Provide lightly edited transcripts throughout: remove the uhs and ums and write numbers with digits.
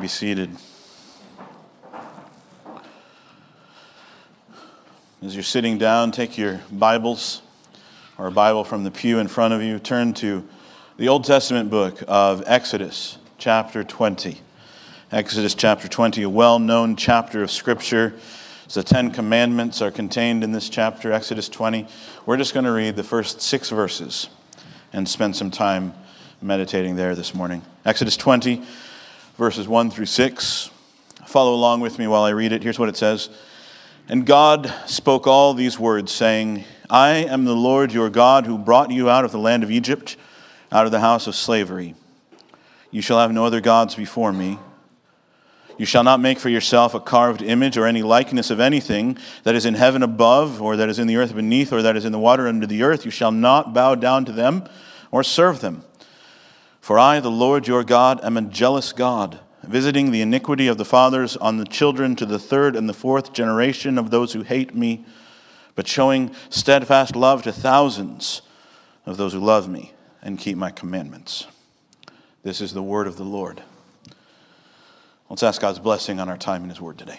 be seated. As you're sitting down, take your Bibles or a Bible from the pew in front of you. Turn to the Old Testament book of Exodus, chapter 20. Exodus chapter 20, a well-known chapter of Scripture. The 10 Commandments are contained in this chapter, Exodus 20. We're just going to read the first 6 verses and spend some time meditating there this morning. Exodus 20, verses 1 through 6. Follow along with me while I read it. Here's what it says. And God spoke all these words, saying, I am the Lord your God who brought you out of the land of Egypt, out of the house of slavery. You shall have no other gods before me. You shall not make for yourself a carved image or any likeness of anything that is in heaven above, or that is in the earth beneath, or that is in the water under the earth. You shall not bow down to them or serve them. For I, the Lord your God, am a jealous God, visiting the iniquity of the fathers on the children to the 3rd and the 4th generation of those who hate me, but showing steadfast love to thousands of those who love me and keep my commandments. This is the word of the Lord. Let's ask God's blessing on our time in his word today.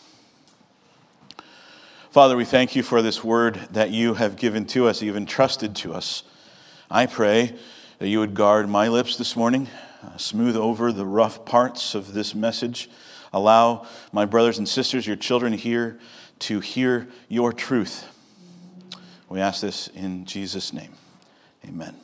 Father, we thank you for this word that you have given to us, you've entrusted to us. I pray that you would guard my lips this morning, smooth over the rough parts of this message. Allow my brothers and sisters, your children here, to hear your truth. We ask this in Jesus' name. Amen.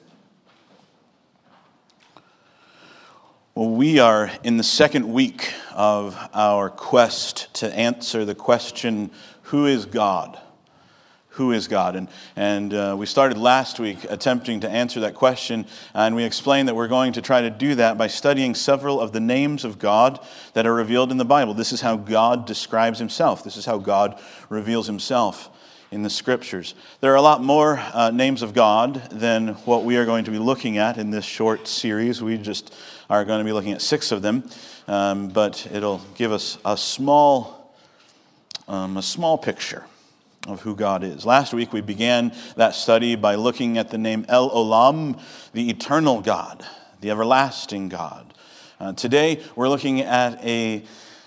Well, we are in the second week of our quest to answer the question, who is God? Who is God? And we started last week attempting to answer that question, and we explained that we're going to try to do that by studying several of the names of God that are revealed in the Bible. This is how God describes himself. This is how God reveals himself in the Scriptures. There are a lot more names of God than what we are going to be looking at in this short series. We just are going to be looking at 6 of them, but it'll give us a small picture of who God is. Last week we began that study by looking at the name El Olam, the eternal God, the everlasting God. Today we're looking at a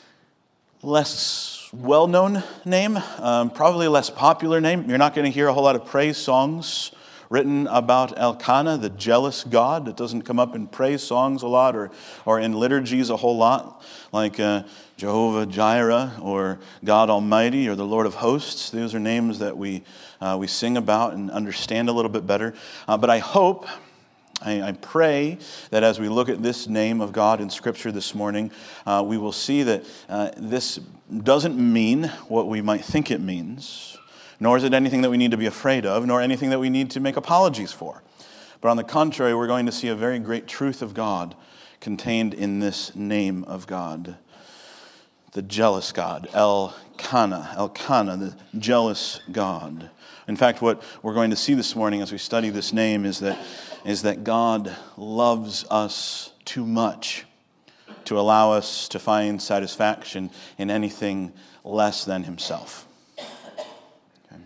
less well-known name, probably a less popular name. You're not going to hear a whole lot of praise songs written about Elkanah, the jealous God. It doesn't come up in praise songs a lot or in liturgies a whole lot, like Jehovah Jireh or God Almighty or the Lord of Hosts. Those are names that we sing about and understand a little bit better. But I pray that as we look at this name of God in Scripture this morning, we will see that this doesn't mean what we might think it means, nor is it anything that we need to be afraid of, nor anything that we need to make apologies for. But on the contrary, we're going to see a very great truth of God contained in this name of God. The jealous God, Elkanah, the jealous God. In fact, what we're going to see this morning as we study this name is that God loves us too much to allow us to find satisfaction in anything less than himself. Okay.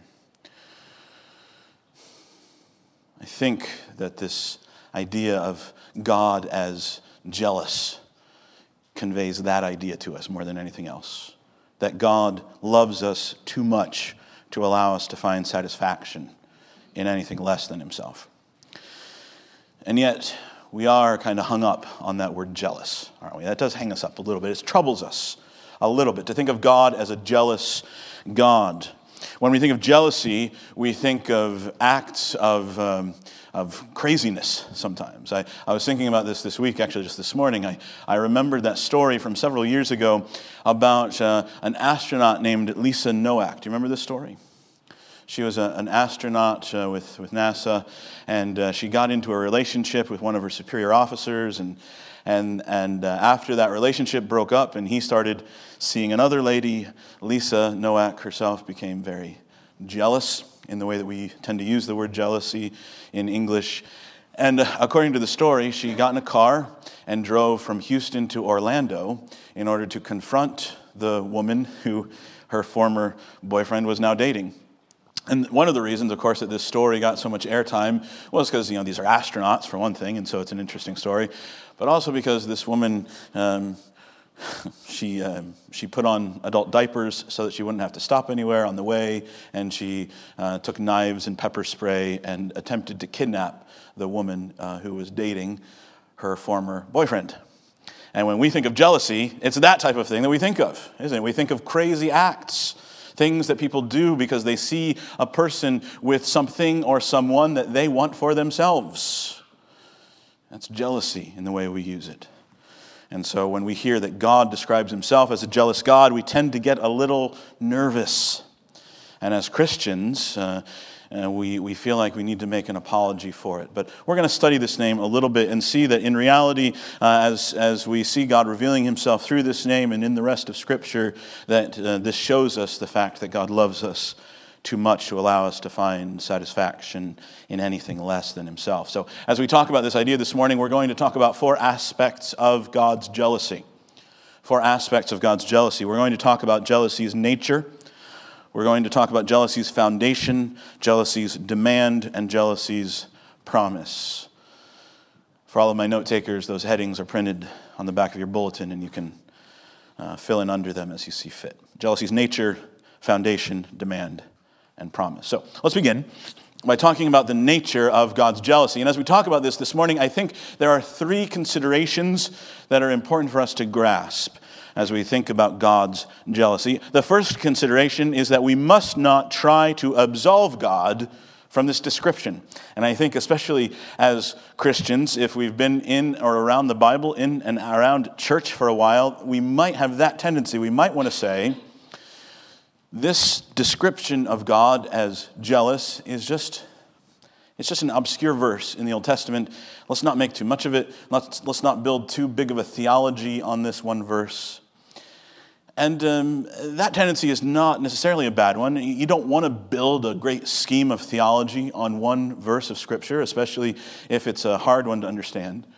I think that this idea of God as jealous conveys that idea to us more than anything else. That God loves us too much to allow us to find satisfaction in anything less than himself. And yet, we are kind of hung up on that word jealous, aren't we? That does hang us up a little bit. It troubles us a little bit to think of God as a jealous God. When we think of jealousy, we think of acts of craziness sometimes. I was thinking about this week, actually just this morning. I remembered that story from several years ago about an astronaut named Lisa Nowak. Do you remember this story? She was an astronaut with NASA, and she got into a relationship with one of her superior officers, and after that relationship broke up and he started seeing another lady, Lisa Nowak herself became very jealous in the way that we tend to use the word jealousy in English. And according to the story, she got in a car and drove from Houston to Orlando in order to confront the woman who her former boyfriend was now dating. And one of the reasons, of course, that this story got so much airtime was because, these are astronauts, for one thing, and so it's an interesting story. But also because this woman She put on adult diapers so that she wouldn't have to stop anywhere on the way, and she took knives and pepper spray and attempted to kidnap the woman who was dating her former boyfriend. And when we think of jealousy, it's that type of thing that we think of, isn't it? We think of crazy acts, things that people do because they see a person with something or someone that they want for themselves. That's jealousy in the way we use it. And so when we hear that God describes himself as a jealous God, we tend to get a little nervous. And as Christians, we feel like we need to make an apology for it. But we're going to study this name a little bit and see that in reality, as we see God revealing himself through this name and in the rest of Scripture, that this shows us the fact that God loves us too much to allow us to find satisfaction in anything less than himself. So as we talk about this idea this morning, we're going to talk about 4 aspects of God's jealousy. 4 aspects of God's jealousy. We're going to talk about jealousy's nature. We're going to talk about jealousy's foundation, jealousy's demand, and jealousy's promise. For all of my note takers, those headings are printed on the back of your bulletin, and you can fill in under them as you see fit. Jealousy's nature, foundation, demand, and promise. So let's begin by talking about the nature of God's jealousy. And as we talk about this morning, I think there are 3 considerations that are important for us to grasp as we think about God's jealousy. The first consideration is that we must not try to absolve God from this description. And I think especially as Christians, if we've been in or around the Bible, in and around church for a while, we might have that tendency. We might want to say, this description of God as jealous is just an obscure verse in the Old Testament. Let's not make too much of it. Let's not build too big of a theology on this one verse. And that tendency is not necessarily a bad one. You don't want to build a great scheme of theology on one verse of Scripture, especially if it's a hard one to understand.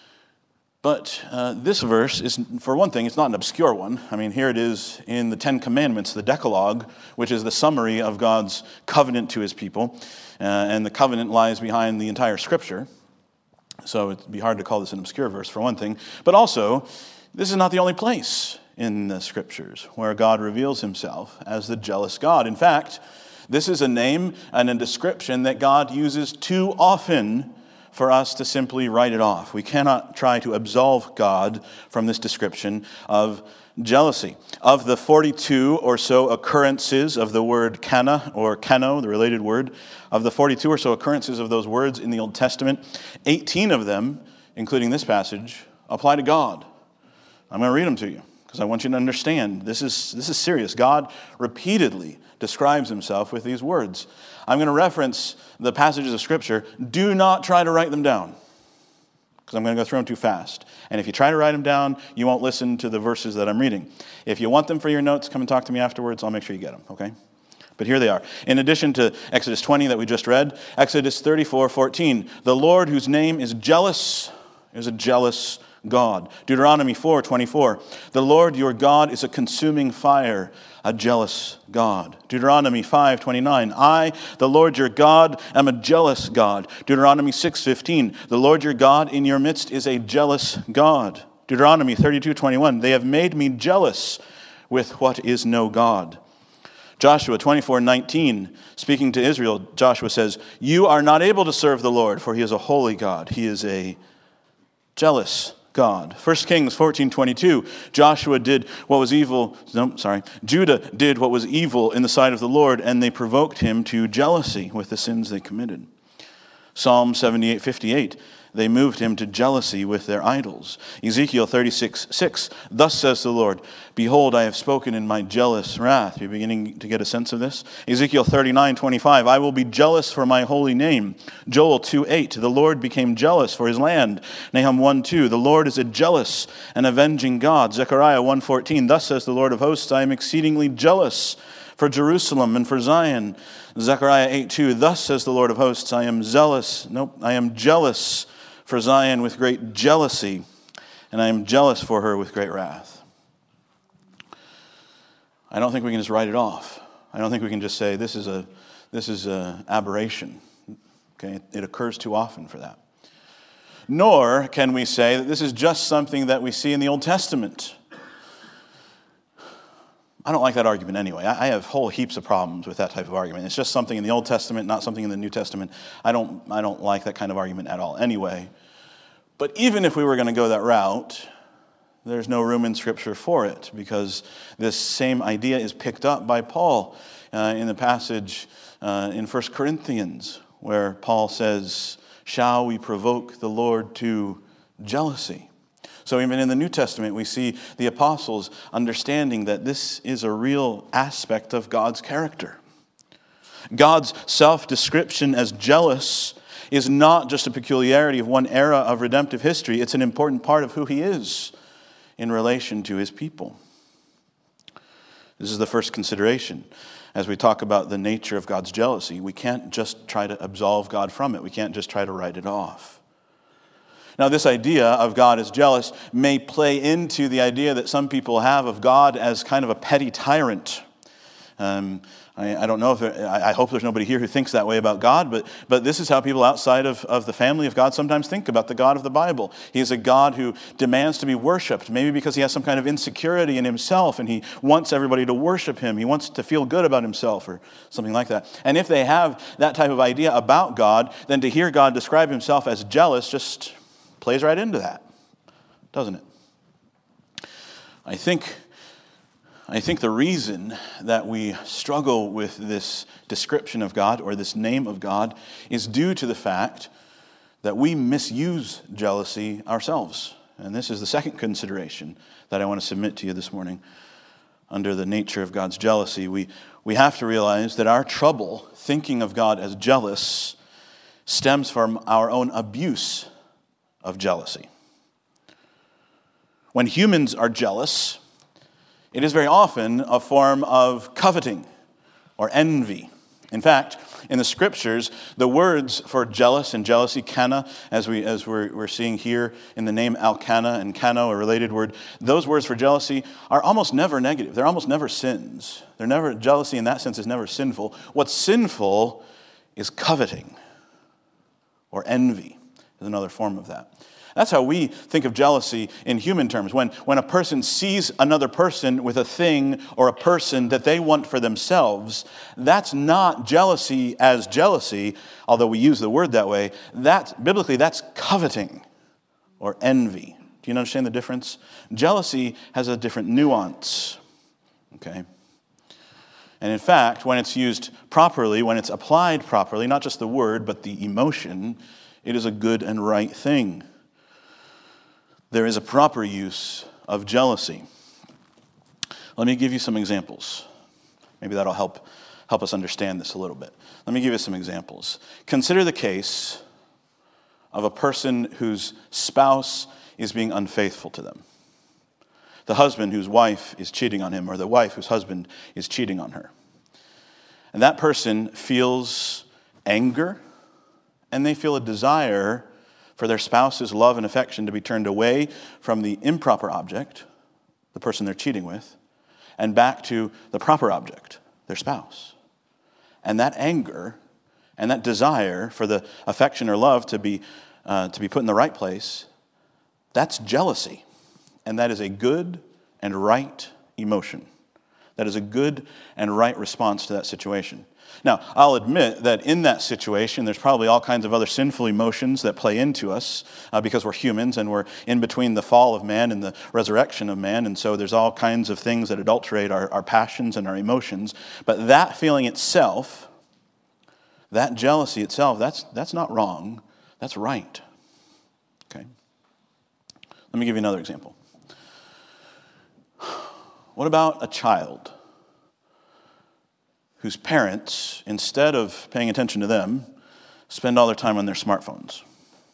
But this verse is, for one thing, it's not an obscure one. I mean, here it is in the 10 Commandments, the Decalogue, which is the summary of God's covenant to his people. And the covenant lies behind the entire Scripture. So it'd be hard to call this an obscure verse, for one thing. But also, this is not the only place in the Scriptures where God reveals himself as the jealous God. In fact, this is a name and a description that God uses too often for us to simply write it off. We cannot try to absolve God from this description of jealousy. Of the 42 or so occurrences of the word kana or kano, the related word, of the 42 or so occurrences of those words in the Old Testament, 18 of them, including this passage, apply to God. I'm going to read them to you because I want you to understand this is serious. God repeatedly describes himself with these words. I'm going to reference the passages of Scripture. Do not try to write them down because I'm going to go through them too fast. And if you try to write them down, you won't listen to the verses that I'm reading. If you want them for your notes, come and talk to me afterwards. I'll make sure you get them, okay? But here they are. In addition to Exodus 20 that we just read, Exodus 34:14, the Lord whose name is jealous is a jealous God. Deuteronomy 4:24, the Lord your God is a consuming fire, a jealous God. Deuteronomy 5:29, I, the Lord your God, am a jealous God. Deuteronomy 6:15, the Lord your God in your midst is a jealous God. Deuteronomy 32:21, they have made me jealous with what is no God. Joshua 24:19, speaking to Israel, Joshua says, you are not able to serve the Lord, for he is a holy God. He is a jealous God. 1 Kings 14:22, Judah did what was evil in the sight of the Lord, and they provoked him to jealousy with the sins they committed. Psalm 78:58, they moved him to jealousy with their idols. Ezekiel 36:6, thus says the Lord, behold, I have spoken in my jealous wrath. You're beginning to get a sense of this? Ezekiel 39:25, I will be jealous for my holy name. Joel 2:8, the Lord became jealous for his land. Nahum 1:2, the Lord is a jealous and avenging God. Zechariah 1:14, thus says the Lord of hosts, I am exceedingly jealous for Jerusalem and for Zion. Zechariah 8:2, thus says the Lord of hosts, I am jealous for Zion with great jealousy, and I am jealous for her with great wrath. I don't think we can just write it off. I don't think we can just say this is a aberration. Okay, it occurs too often for that. Nor can we say that this is just something that we see in the Old Testament. I don't like that argument anyway. I have whole heaps of problems with that type of argument. It's just something in the Old Testament, not something in the New Testament. I don't like that kind of argument at all anyway. But even if we were going to go that route, there's no room in Scripture for it, because this same idea is picked up by Paul in the passage in 1 Corinthians, where Paul says, "Shall we provoke the Lord to jealousy?" So even in the New Testament, we see the apostles understanding that this is a real aspect of God's character. God's self-description as jealous is not just a peculiarity of one era of redemptive history. It's an important part of who he is in relation to his people. This is the first consideration. As we talk about the nature of God's jealousy, we can't just try to absolve God from it. We can't just try to write it off. Now, this idea of God as jealous may play into the idea that some people have of God as kind of a petty tyrant. I don't know if I hope there's nobody here who thinks that way about God, but this is how people outside of the family of God sometimes think about the God of the Bible. He is a God who demands to be worshipped, maybe because he has some kind of insecurity in himself and he wants everybody to worship him. He wants to feel good about himself or something like that. And if they have that type of idea about God, then to hear God describe himself as jealous just plays right into that, doesn't it? I think the reason that we struggle with this description of God or this name of God is due to the fact that we misuse jealousy ourselves. And this is the second consideration that I want to submit to you this morning. Under the nature of God's jealousy, we have to realize that our trouble thinking of God as jealous stems from our own abuse of jealousy. When humans are jealous, it is very often a form of coveting or envy. In fact, in the Scriptures, the words for jealous and jealousy, kana, as we're seeing here in the name Elkanah and Kano, a related word, those words for jealousy are almost never negative. They're almost never sins. Jealousy in that sense is never sinful. What's sinful is coveting or envy. Is another form of that. That's how we think of jealousy in human terms. When a person sees another person with a thing or a person that they want for themselves, that's not jealousy as jealousy, although we use the word that way. Biblically, that's coveting or envy. Do you understand the difference? Jealousy has a different nuance. Okay? And in fact, when it's used properly, when it's applied properly, not just the word, but the emotion, it is a good and right thing. There is a proper use of jealousy. Let me give you some examples. Maybe that'll help us understand this a little bit. Let me give you some examples. Consider the case of a person whose spouse is being unfaithful to them. The husband whose wife is cheating on him, or the wife whose husband is cheating on her. And that person feels anger, and they feel a desire for their spouse's love and affection to be turned away from the improper object, the person they're cheating with, and back to the proper object, their spouse. And that anger and that desire for the affection or love to be put in the right place, that's jealousy. And that is a good and right emotion. That is a good and right response to that situation. Now, I'll admit that in that situation, there's probably all kinds of other sinful emotions that play into us because we're humans and we're in between the fall of man and the resurrection of man. And so there's all kinds of things that adulterate our passions and our emotions. But that feeling itself, that jealousy itself, that's not wrong. That's right. Okay. Let me give you another example. What about a child whose parents, instead of paying attention to them, spend all their time on their smartphones?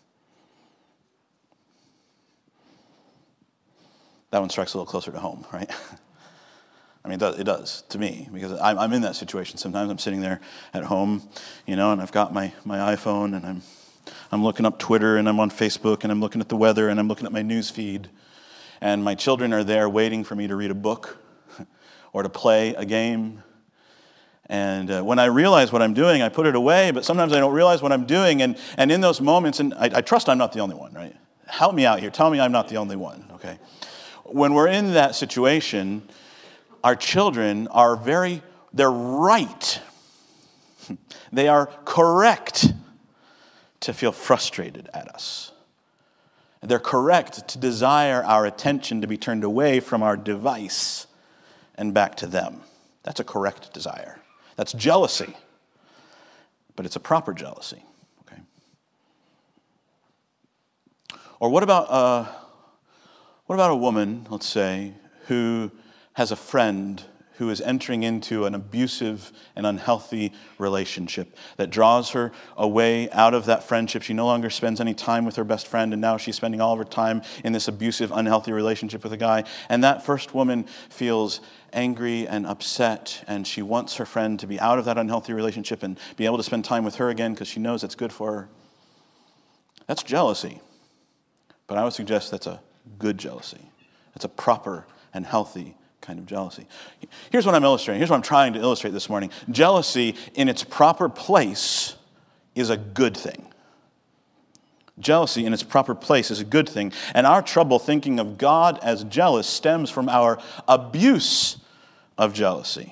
That one strikes a little closer to home, right? I mean, it does to me, because I'm in that situation. Sometimes I'm sitting there at home, and I've got my iPhone, and I'm looking up Twitter, and I'm on Facebook, and I'm looking at the weather, and I'm looking at my news feed. And my children are there waiting for me to read a book or to play a game. And when I realize what I'm doing, I put it away, but sometimes I don't realize what I'm doing. And in those moments, and I trust I'm not the only one, right? Help me out here. Tell me I'm not the only one, okay? When we're in that situation, our children they're right. They are correct to feel frustrated at us. They're correct to desire our attention to be turned away from our device and back to them. That's a correct desire. That's jealousy. But it's a proper jealousy. Okay. Or what about a woman, let's say, who has a friend who is entering into an abusive and unhealthy relationship that draws her away out of that friendship. She no longer spends any time with her best friend, and now she's spending all of her time in this abusive, unhealthy relationship with a guy. And that first woman feels angry and upset, and she wants her friend to be out of that unhealthy relationship and be able to spend time with her again because she knows it's good for her. That's jealousy. But I would suggest that's a good jealousy. It's a proper and healthy kind of jealousy. Here's what I'm illustrating. Here's what I'm trying to illustrate this morning. Jealousy in its proper place is a good thing. Jealousy in its proper place is a good thing. And our trouble thinking of God as jealous stems from our abuse of jealousy.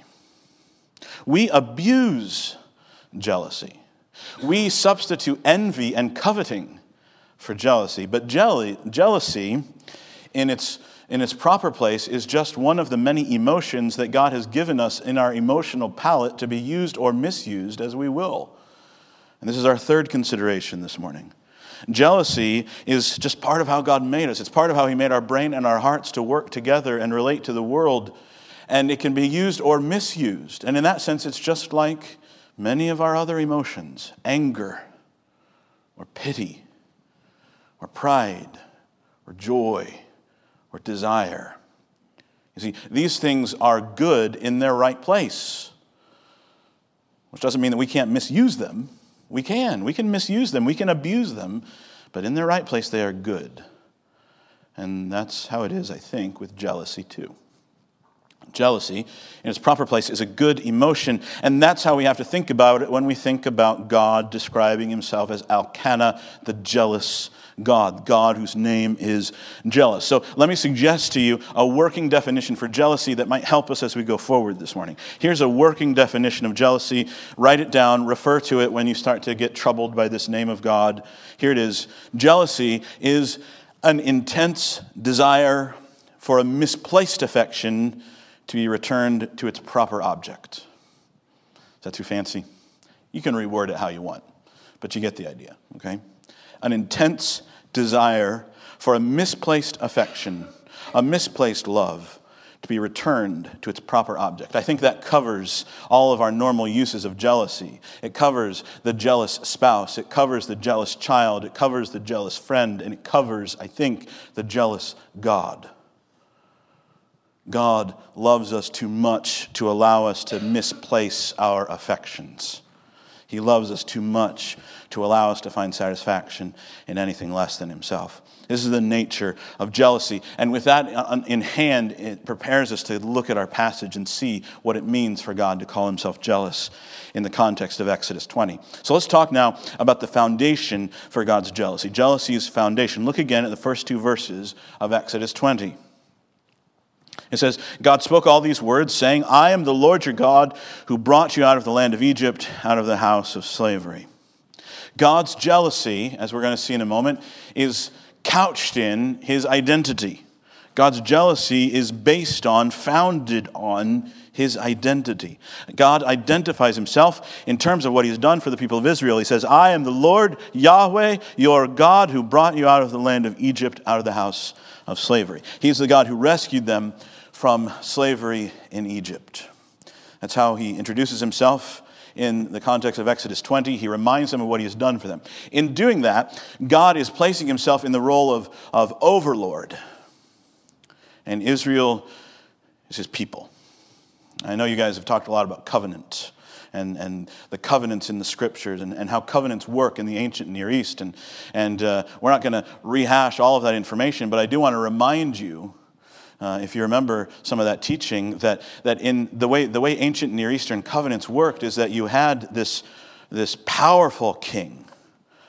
We abuse jealousy. We substitute envy and coveting for jealousy. But jealousy in its proper place is just one of the many emotions that God has given us in our emotional palette to be used or misused as we will. And this is our third consideration this morning. Jealousy is just part of how God made us. It's part of how He made our brain and our hearts to work together and relate to the world. And it can be used or misused. And in that sense, it's just like many of our other emotions: anger, or pity, or pride, or joy, or desire. You see, these things are good in their right place, which doesn't mean that we can't misuse them. We can misuse them, we can abuse them, but in their right place they are good. And that's how it is, I think, with jealousy too. Jealousy, in its proper place, is a good emotion, and that's how we have to think about it when we think about God describing Himself as Elkanah, the jealous God, God whose name is jealous. So let me suggest to you a working definition for jealousy that might help us as we go forward this morning. Here's a working definition of jealousy. Write it down, refer to it when you start to get troubled by this name of God. Here it is. Jealousy is an intense desire for a misplaced affection to be returned to its proper object. Is that too fancy? You can reword it how you want, but you get the idea, okay? An intense desire for a misplaced affection, a misplaced love, to be returned to its proper object. I think that covers all of our normal uses of jealousy. It covers the jealous spouse. It covers the jealous child. It covers the jealous friend. And it covers, I think, the jealous God. God loves us too much to allow us to misplace our affections. He loves us too much to allow us to find satisfaction in anything less than Himself. This is the nature of jealousy. And with that in hand, it prepares us to look at our passage and see what it means for God to call Himself jealous in the context of Exodus 20. So let's talk now about the foundation for God's jealousy. Jealousy's foundation. Look again at the first two verses of Exodus 20. It says, God spoke all these words, saying, I am the Lord your God who brought you out of the land of Egypt, out of the house of slavery. God's jealousy, as we're going to see in a moment, is couched in His identity. God's jealousy is founded on His identity. God identifies Himself in terms of what He's done for the people of Israel. He says, I am the Lord Yahweh, your God, who brought you out of the land of Egypt, out of the house of slavery. He's the God who rescued them from slavery in Egypt. That's how He introduces Himself in the context of Exodus 20. He reminds them of what He has done for them. In doing that, God is placing Himself in the role of overlord. And Israel is His people. I know you guys have talked a lot about covenant and the covenants in the Scriptures and how covenants work in the ancient Near East. And we're not going to rehash all of that information, but I do want to remind you, if you remember some of that teaching, that in the way ancient Near Eastern covenants worked is that you had this powerful king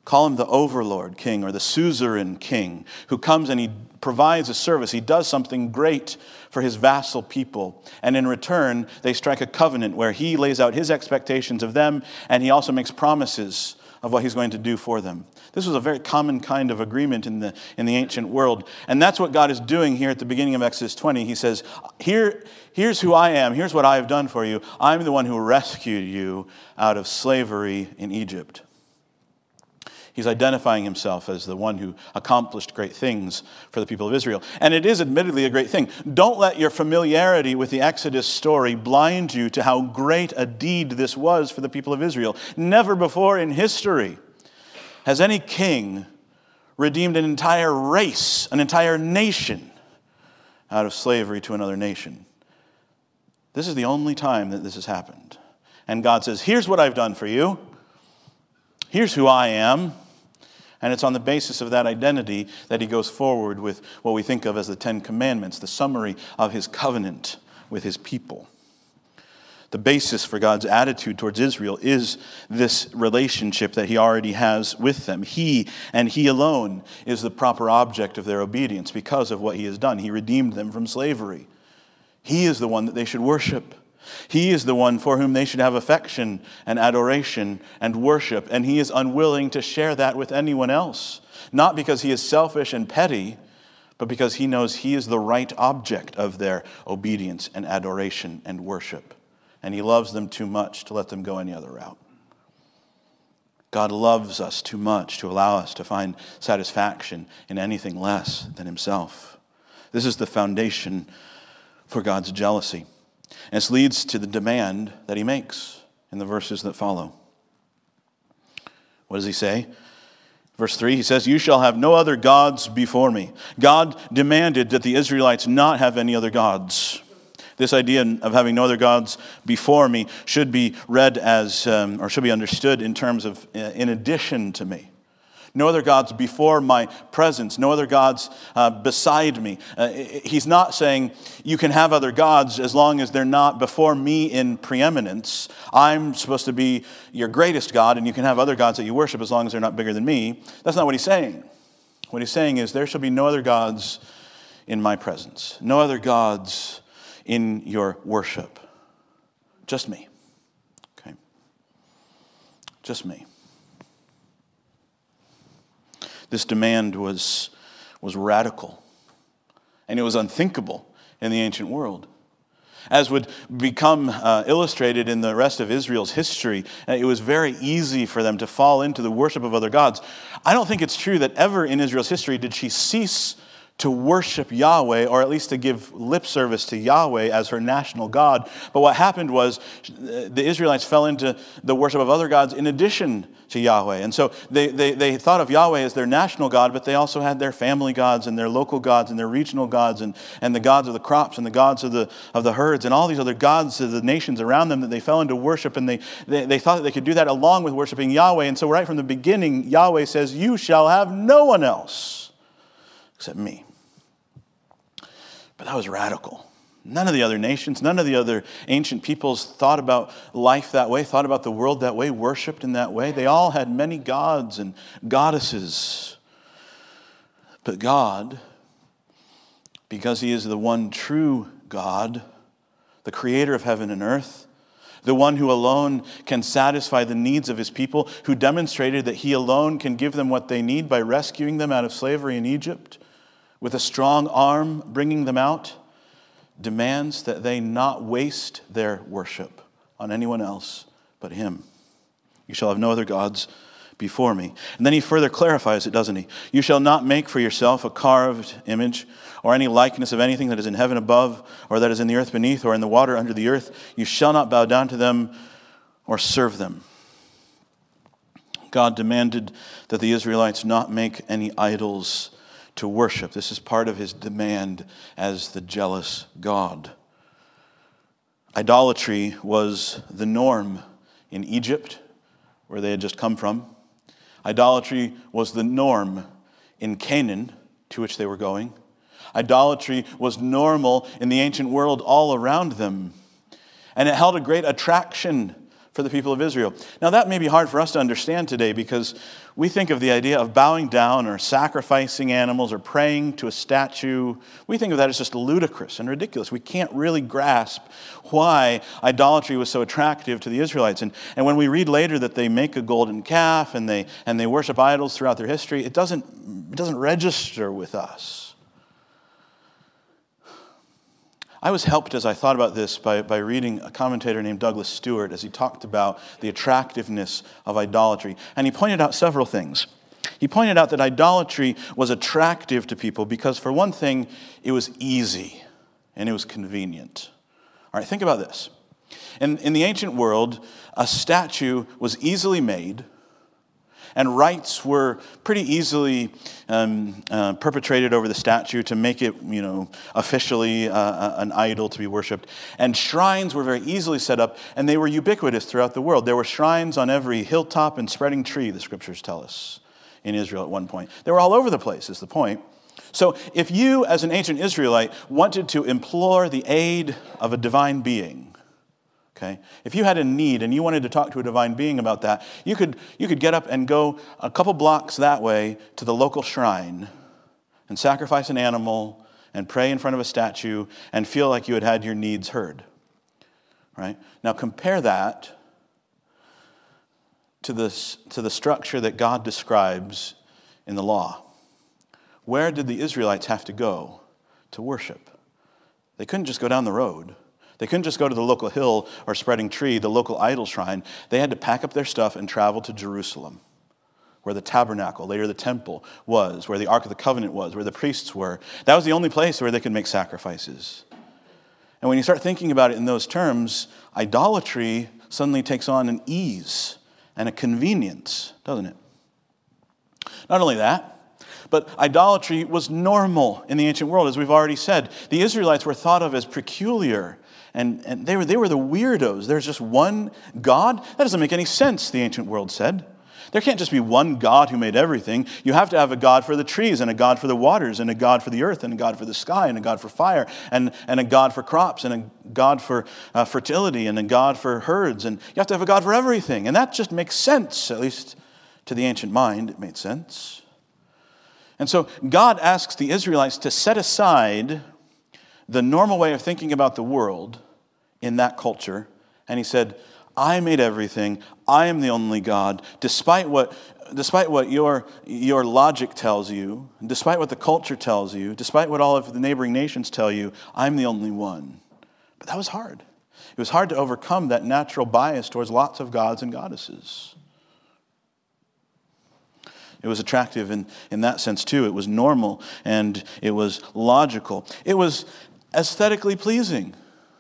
Call him the overlord king or the suzerain king who comes and he provides a service. He does something great for his vassal people. And in return, they strike a covenant where he lays out his expectations of them and he also makes promises of what he's going to do for them. This was a very common kind of agreement in the ancient world. And that's what God is doing here at the beginning of Exodus 20. He says, here's who I am. Here's what I have done for you. I'm the one who rescued you out of slavery in Egypt. He's identifying himself as the one who accomplished great things for the people of Israel. And it is admittedly a great thing. Don't let your familiarity with the Exodus story blind you to how great a deed this was for the people of Israel. Never before in history has any king redeemed an entire race, an entire nation, out of slavery to another nation. This is the only time that this has happened. And God says, here's what I've done for you. Here's who I am. And it's on the basis of that identity that he goes forward with what we think of as the Ten Commandments, the summary of his covenant with his people. The basis for God's attitude towards Israel is this relationship that he already has with them. He and he alone is the proper object of their obedience because of what he has done. He redeemed them from slavery. He is the one that they should worship. He is the one for whom they should have affection and adoration and worship, and he is unwilling to share that with anyone else. Not because he is selfish and petty, but because he knows he is the right object of their obedience and adoration and worship. And he loves them too much to let them go any other route. God loves us too much to allow us to find satisfaction in anything less than himself. This is the foundation for God's jealousy. And this leads to the demand that he makes in the verses that follow. What does he say? Verse 3, he says, you shall have no other gods before me. God demanded that the Israelites not have any other gods. This idea of having no other gods before me should be read as, or should be understood in terms of in addition to me. No other gods before my presence. No other gods beside me. He's not saying you can have other gods as long as they're not before me in preeminence. I'm supposed to be your greatest God, and you can have other gods that you worship as long as they're not bigger than me. That's not what he's saying. What he's saying is there shall be no other gods in my presence. No other gods in your worship. Just me. Okay. Just me. This demand was radical, and it was unthinkable in the ancient world. As would become illustrated in the rest of Israel's history, it was very easy for them to fall into the worship of other gods. I don't think it's true that ever in Israel's history did she cease to worship Yahweh, or at least to give lip service to Yahweh as her national God. But what happened was the Israelites fell into the worship of other gods in addition to Yahweh. And so they thought of Yahweh as their national God, but they also had their family gods and their local gods and their regional gods and the gods of the crops and the gods of the herds and all these other gods of the nations around them that they fell into worship, and they thought that they could do that along with worshiping Yahweh. And so right from the beginning, Yahweh says, you shall have no one else except me. But that was radical. None of the other nations, none of the other ancient peoples thought about life that way, thought about the world that way, worshipped in that way. They all had many gods and goddesses. But God, because he is the one true God, the creator of heaven and earth, the one who alone can satisfy the needs of his people, who demonstrated that he alone can give them what they need by rescuing them out of slavery in Egypt, with a strong arm bringing them out, demands that they not waste their worship on anyone else but him. You shall have no other gods before me. And then he further clarifies it, doesn't he? You shall not make for yourself a carved image or any likeness of anything that is in heaven above, or that is in the earth beneath, or in the water under the earth. You shall not bow down to them or serve them. God demanded that the Israelites not make any idols to worship. This is part of his demand as the jealous God. Idolatry was the norm in Egypt, where they had just come from. Idolatry was the norm in Canaan, to which they were going. Idolatry was normal in the ancient world all around them. And it held a great attraction for the people of Israel. Now that may be hard for us to understand today because we think of the idea of bowing down or sacrificing animals or praying to a statue. We think of that as just ludicrous and ridiculous. We can't really grasp why idolatry was so attractive to the Israelites. And when we read later that they make a golden calf and they worship idols throughout their history, it doesn't register with us. I was helped as I thought about this by reading a commentator named Douglas Stewart as he talked about the attractiveness of idolatry. And he pointed out several things. He pointed out that idolatry was attractive to people because, for one thing, it was easy and it was convenient. All right, think about this. In the ancient world, a statue was easily made, and rites were pretty easily perpetrated over the statue to make it, officially an idol to be worshipped. And shrines were very easily set up, and they were ubiquitous throughout the world. There were shrines on every hilltop and spreading tree, the scriptures tell us, in Israel at one point. They were all over the place, is the point. So if you, as an ancient Israelite, wanted to implore the aid of a divine being, okay, if you had a need and you wanted to talk to a divine being about that, you could get up and go a couple blocks that way to the local shrine and sacrifice an animal and pray in front of a statue and feel like you had had your needs heard. Right? Now compare that to the structure that God describes in the law. Where did the Israelites have to go to worship? They couldn't just go down the road. They couldn't just go to the local hill or spreading tree, the local idol shrine. They had to pack up their stuff and travel to Jerusalem, where the tabernacle, later the temple, was, where the Ark of the Covenant was, where the priests were. That was the only place where they could make sacrifices. And when you start thinking about it in those terms, idolatry suddenly takes on an ease and a convenience, doesn't it? Not only that, but idolatry was normal in the ancient world, as we've already said. The Israelites were thought of as peculiar, and they were the weirdos. There's just one God? That doesn't make any sense, the ancient world said. There can't just be one God who made everything. You have to have a God for the trees, and a God for the waters, and a God for the earth, and a God for the sky, and a God for fire, and a God for crops, and a God for fertility, and a God for herds. And you have to have a God for everything. And that just makes sense, at least to the ancient mind, it made sense. And so God asks the Israelites to set aside the normal way of thinking about the world in that culture. And he said, I made everything. I am the only God. Despite what your logic tells you, despite what the culture tells you, despite what all of the neighboring nations tell you, I'm the only one. But that was hard. It was hard to overcome that natural bias towards lots of gods and goddesses. It was attractive in that sense too. It was normal and it was logical. It was aesthetically pleasing.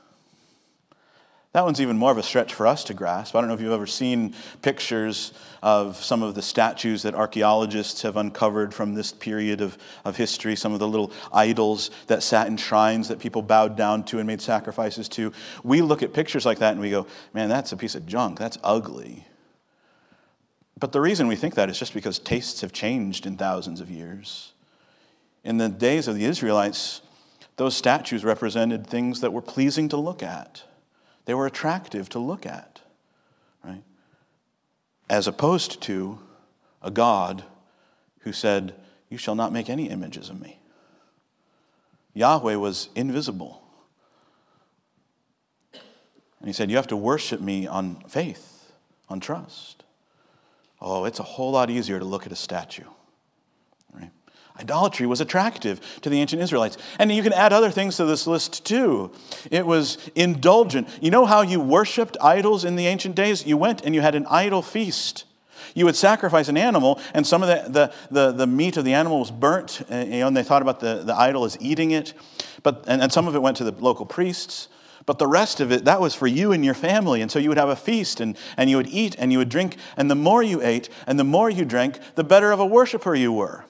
That one's even more of a stretch for us to grasp. I don't know if you've ever seen pictures of some of the statues that archaeologists have uncovered from this period of history, some of the little idols that sat in shrines that people bowed down to and made sacrifices to. We look at pictures like that and we go, man, that's a piece of junk. That's ugly. But the reason we think that is just because tastes have changed in thousands of years. In the days of the Israelites, those statues represented things that were pleasing to look at. They were attractive to look at, right? As opposed to a God who said, you shall not make any images of me. Yahweh was invisible. And he said, you have to worship me on faith, on trust. Oh, it's a whole lot easier to look at a statue. Right? Idolatry was attractive to the ancient Israelites. And you can add other things to this list too. It was indulgent. You know how you worshipped idols in the ancient days? You went and you had an idol feast. You would sacrifice an animal, and some of the meat of the animal was burnt, and they thought about the idol as eating it. And some of it went to the local priests. But the rest of it, that was for you and your family. And so you would have a feast, and you would eat, and you would drink. And the more you ate, and the more you drank, the better of a worshiper you were.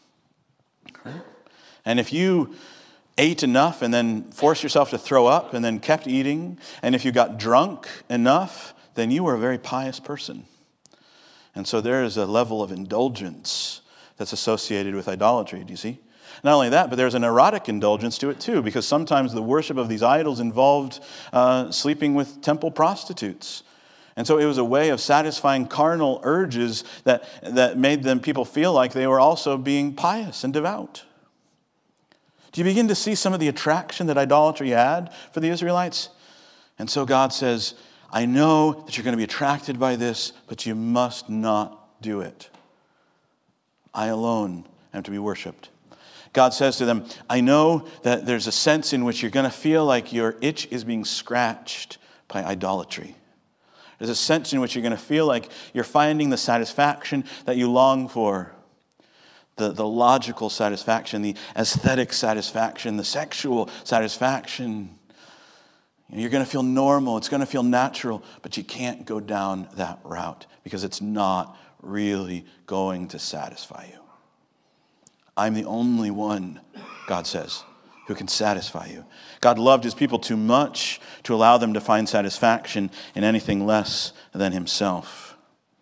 And if you ate enough and then forced yourself to throw up and then kept eating, and if you got drunk enough, then you were a very pious person. And so there is a level of indulgence that's associated with idolatry, do you see? Not only that, but there's an erotic indulgence to it too, because sometimes the worship of these idols involved sleeping with temple prostitutes. And so it was a way of satisfying carnal urges that made people feel like they were also being pious and devout. Do you begin to see some of the attraction that idolatry had for the Israelites? And so God says, I know that you're going to be attracted by this, but you must not do it. I alone am to be worshipped. God says to them, I know that there's a sense in which you're going to feel like your itch is being scratched by idolatry. There's a sense in which you're going to feel like you're finding the satisfaction that you long for. The logical satisfaction, the aesthetic satisfaction, the sexual satisfaction. You're going to feel normal. It's going to feel natural. But you can't go down that route because it's not really going to satisfy you. I'm the only one, God says, who can satisfy you. God loved his people too much to allow them to find satisfaction in anything less than himself.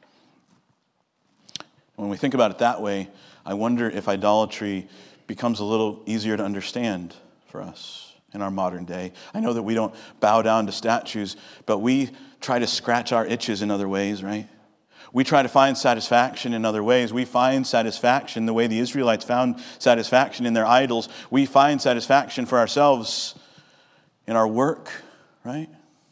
When we think about it that way, I wonder if idolatry becomes a little easier to understand for us in our modern day. I know that we don't bow down to statues, but we try to scratch our itches in other ways, right? We try to find satisfaction in other ways. We find satisfaction the way the Israelites found satisfaction in their idols. We find satisfaction for ourselves in our work, right?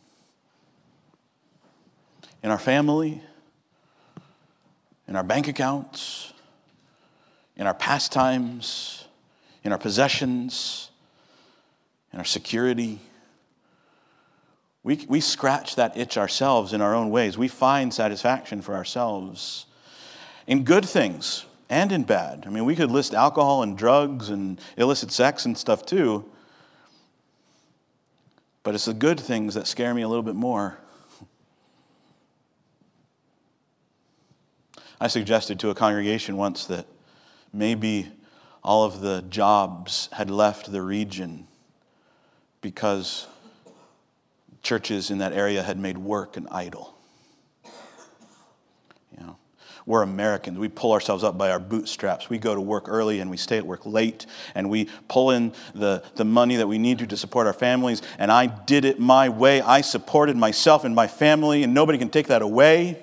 In our family, in our bank accounts, in our pastimes, in our possessions, in our security. We scratch that itch ourselves in our own ways. We find satisfaction for ourselves in good things and in bad. I mean, we could list alcohol and drugs and illicit sex and stuff too. But it's the good things that scare me a little bit more. I suggested to a congregation once that maybe all of the jobs had left the region because churches in that area had made work an idol. You know, we're Americans. We pull ourselves up by our bootstraps. We go to work early and we stay at work late, and we pull in the money that we need to support our families. And I did it my way. I supported myself and my family, and nobody can take that away.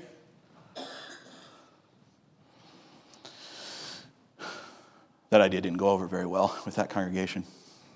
That idea didn't go over very well with that congregation.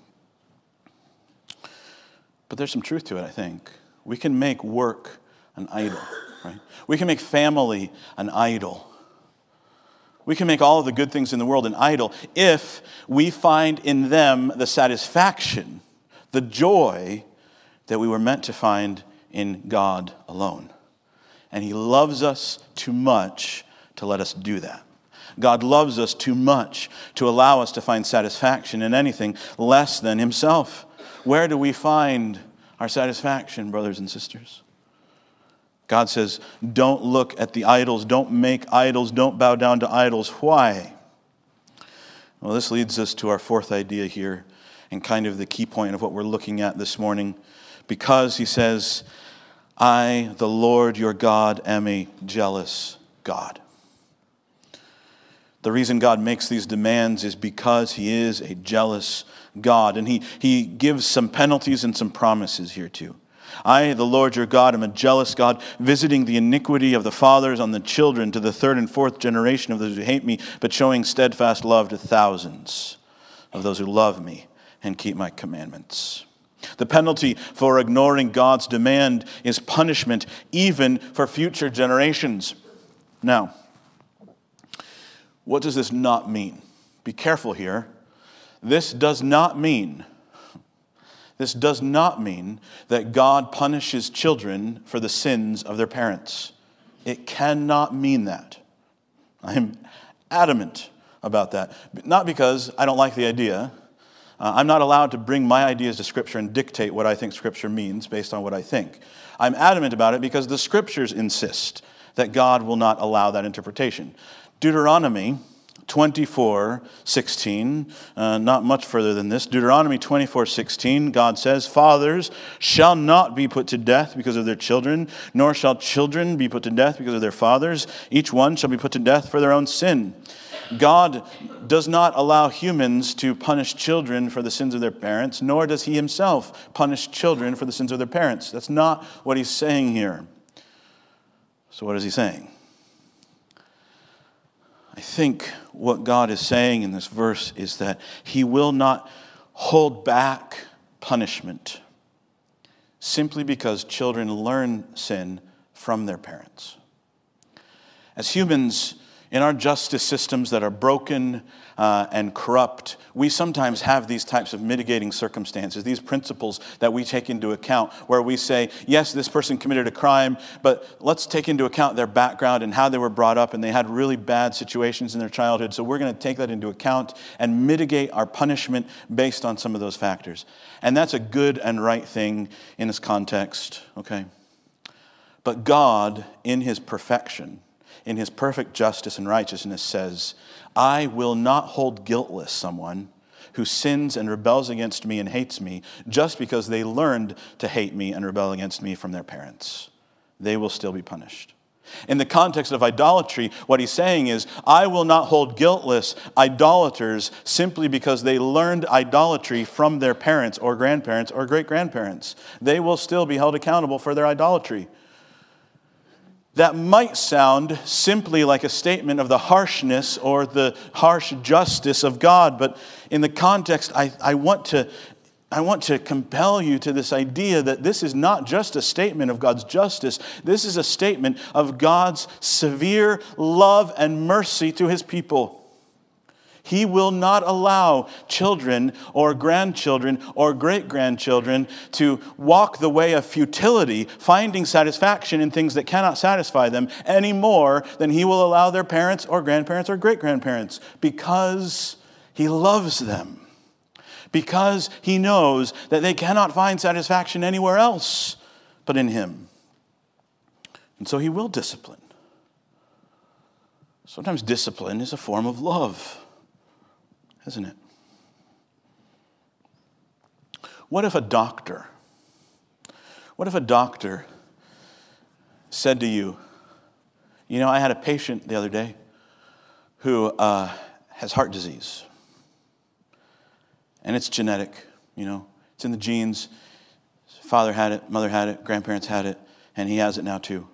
But there's some truth to it, I think. We can make work an idol, right? We can make family an idol. We can make all of the good things in the world an idol if we find in them the satisfaction, the joy that we were meant to find in God alone. And he loves us too much to let us do that. God loves us too much to allow us to find satisfaction in anything less than himself. Where do we find our satisfaction, brothers and sisters? God says, don't look at the idols, don't make idols, don't bow down to idols. Why? Well, this leads us to our fourth idea here, and kind of the key point of what we're looking at this morning. Because he says, I, the Lord your God, am a jealous God. The reason God makes these demands is because he is a jealous God. And he gives some penalties and some promises here too. I, the Lord your God, am a jealous God, visiting the iniquity of the fathers on the children to the third and fourth generation of those who hate me, but showing steadfast love to thousands of those who love me and keep my commandments. The penalty for ignoring God's demand is punishment even for future generations. Now, what does this not mean? Be careful here. This does not mean that God punishes children for the sins of their parents. It cannot mean that. I'm adamant about that. Not because I don't like the idea. I'm not allowed to bring my ideas to Scripture and dictate what I think Scripture means based on what I think. I'm adamant about it because the Scriptures insist that God will not allow that interpretation. Deuteronomy 24:16, not much further than this. Deuteronomy 24:16, God says, fathers shall not be put to death because of their children, nor shall children be put to death because of their fathers. Each one shall be put to death for their own sin. God does not allow humans to punish children for the sins of their parents, nor does he himself punish children for the sins of their parents. That's not what he's saying here. So what is he saying? I think what God is saying in this verse is that he will not hold back punishment simply because children learn sin from their parents. As humans, in our justice systems that are broken and corrupt, we sometimes have these types of mitigating circumstances, these principles that we take into account, where we say, yes, this person committed a crime, but let's take into account their background and how they were brought up, and they had really bad situations in their childhood, so we're going to take that into account and mitigate our punishment based on some of those factors. And that's a good and right thing in this context, okay? But God, in his perfection, in his perfect justice and righteousness, says, I will not hold guiltless someone who sins and rebels against me and hates me just because they learned to hate me and rebel against me from their parents. They will still be punished. In the context of idolatry, what he's saying is, I will not hold guiltless idolaters simply because they learned idolatry from their parents or grandparents or great-grandparents. They will still be held accountable for their idolatry. That might sound simply like a statement of the harshness or the harsh justice of God, but in the context, I want to compel you to this idea that this is not just a statement of God's justice. This is a statement of God's severe love and mercy to his people. He will not allow children or grandchildren or great-grandchildren to walk the way of futility, finding satisfaction in things that cannot satisfy them, any more than he will allow their parents or grandparents or great-grandparents, because he loves them, because he knows that they cannot find satisfaction anywhere else but in him. And so he will discipline. Sometimes discipline is a form of love, isn't it? What if a doctor said to you, you know, I had a patient the other day who has heart disease. And it's genetic, you know. It's in the genes. Father had it, mother had it, grandparents had it, and he has it now too.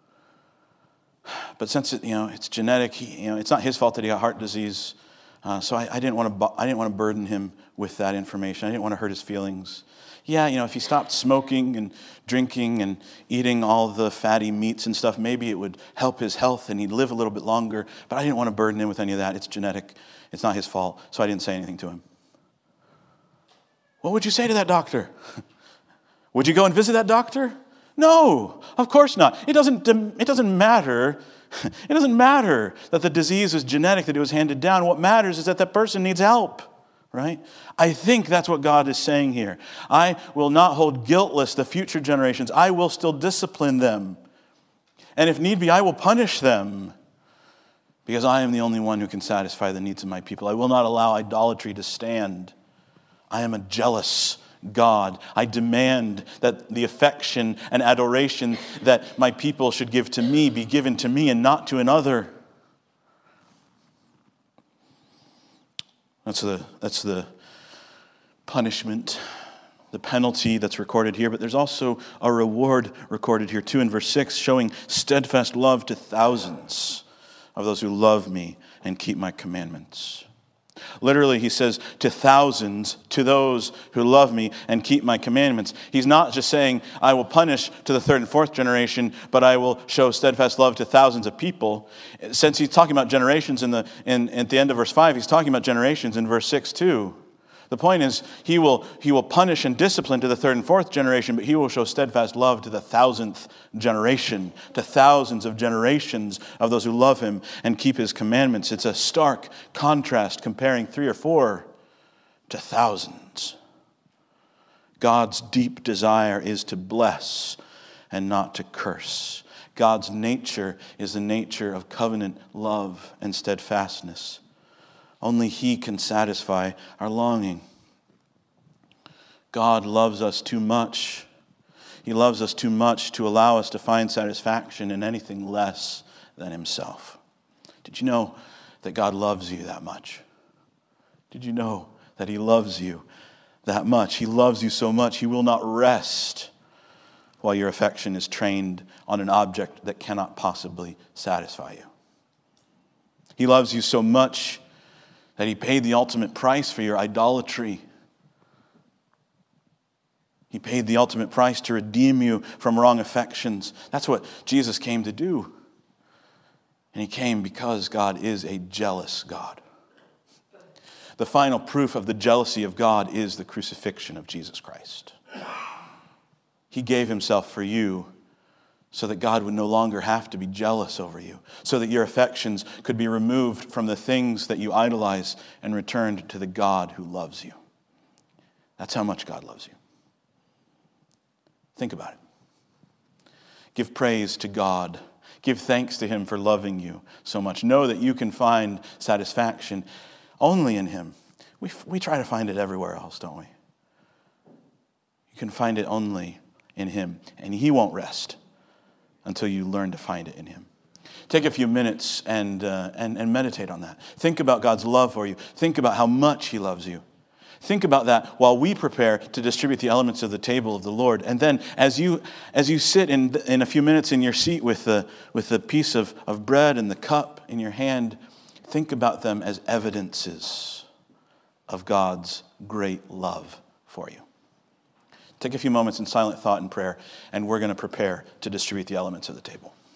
But since it's genetic, it's not his fault that he got heart disease. So I didn't want to burden him with that information. I didn't want to hurt his feelings. Yeah, if he stopped smoking and drinking and eating all the fatty meats and stuff, maybe it would help his health and he'd live a little bit longer. But I didn't want to burden him with any of that. It's genetic. It's not his fault. So I didn't say anything to him. What would you say to that doctor? Would you go and visit that doctor? No, of course not. It doesn't matter. It doesn't matter that the disease is genetic, that it was handed down. What matters is that that person needs help, right? I think that's what God is saying here. I will not hold guiltless the future generations. I will still discipline them. And if need be, I will punish them, because I am the only one who can satisfy the needs of my people. I will not allow idolatry to stand. I am a jealous God. I demand that the affection and adoration that my people should give to me be given to me and not to another. That's the punishment, the penalty that's recorded here. But there's also a reward recorded here too in verse 6, showing steadfast love to thousands of those who love me and keep my commandments. Literally, he says, to thousands, to those who love me and keep my commandments. He's not just saying, I will punish to the third and fourth generation, but I will show steadfast love to thousands of people. Since he's talking about generations at the end of verse 5, he's talking about generations in verse 6 too. The point is, he will punish and discipline to the third and fourth generation, but he will show steadfast love to the thousandth generation, to thousands of generations of those who love him and keep his commandments. It's a stark contrast comparing 3 or 4 to thousands. God's deep desire is to bless and not to curse. God's nature is the nature of covenant love and steadfastness. Only he can satisfy our longing. God loves us too much. He loves us too much to allow us to find satisfaction in anything less than himself. Did you know that God loves you that much? Did you know that he loves you that much? He loves you so much, he will not rest while your affection is trained on an object that cannot possibly satisfy you. He loves you so much that he paid the ultimate price for your idolatry. He paid the ultimate price to redeem you from wrong affections. That's what Jesus came to do. And he came because God is a jealous God. The final proof of the jealousy of God is the crucifixion of Jesus Christ. He gave himself for you so that God would no longer have to be jealous over you, so that your affections could be removed from the things that you idolize and returned to the God who loves you. That's how much God loves you. Think about it. Give praise to God. Give thanks to him for loving you so much. Know that you can find satisfaction only in him. We try to find it everywhere else, don't we? You can find it only in him, and he won't rest until you learn to find it in him. Take a few minutes and meditate on that. Think about God's love for you. Think about how much he loves you. Think about that while we prepare to distribute the elements of the table of the Lord. And then as you sit in a few minutes in your seat with the piece of bread and the cup in your hand, think about them as evidences of God's great love for you. Take a few moments in silent thought and prayer, and we're going to prepare to distribute the elements of the table.